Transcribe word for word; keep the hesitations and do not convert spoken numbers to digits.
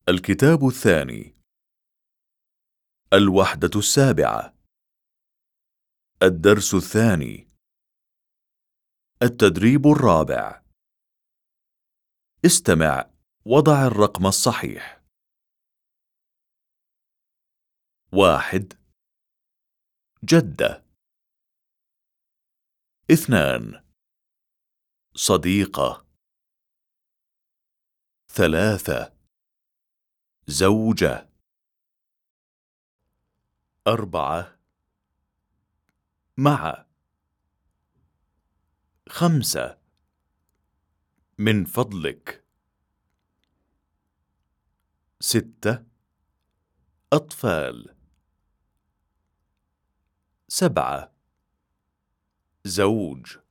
الكتاب الثاني. الوحدة السابعة. الدرس الثاني. التدريب الرابع. استمع وضع الرقم الصحيح. واحد. جدة. اثنان. صديقة. ثلاثة. زوجة. أربعة. مع. خمسة. من فضلك. ستة. أطفال. سبعة. زوج.